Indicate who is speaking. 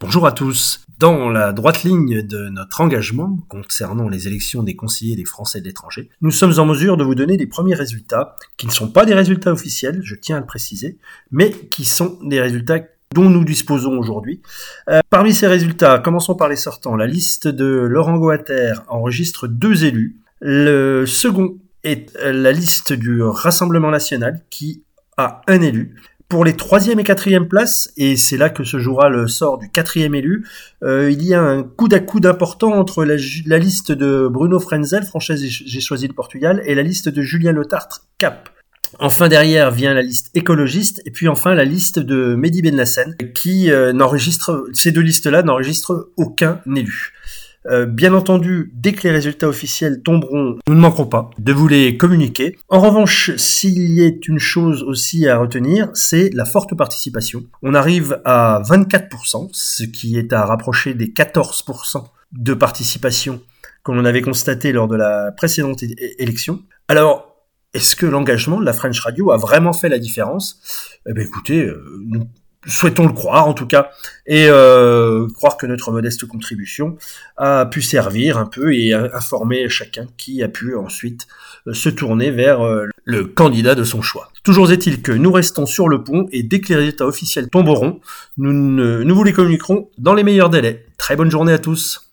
Speaker 1: Bonjour à tous. Dans la droite ligne de notre engagement concernant les élections des conseillers des Français de l'étranger, nous sommes en mesure de vous donner des premiers résultats qui ne sont pas des résultats officiels, je tiens à le préciser, mais qui sont des résultats dont nous disposons aujourd'hui. Parmi ces résultats, commençons par les sortants. La liste de Laurent Goater enregistre 2 élus. Le second est la liste du Rassemblement national qui a 1 élu. Pour les 3e et 4e places, et c'est là que se jouera le sort du 4e élu, il y a un coude à coude important entre la liste de Bruno Frenzel, Française j'ai choisi le Portugal, et la liste de Julien Letartre, Cap. Enfin derrière vient la liste écologiste, et puis enfin la liste de Mehdi Benlassen, qui ces 2 listes-là n'enregistrent aucun élu. Bien entendu, dès que les résultats officiels tomberont, nous ne manquerons pas de vous les communiquer. En revanche, s'il y a une chose aussi à retenir, c'est la forte participation. On arrive à 24%, ce qui est à rapprocher des 14% de participation que l'on avait constaté lors de la précédente élection. Alors, est-ce que l'engagement de la French Radio a vraiment fait la différence ? Eh bien écoutez, nous souhaitons le croire en tout cas, et croire que notre modeste contribution a pu servir un peu et informer chacun qui a pu ensuite se tourner vers le candidat de son choix. Toujours est-il que nous restons sur le pont et dès que les résultats officiels tomberont, nous vous les communiquerons dans les meilleurs délais. Très bonne journée à tous.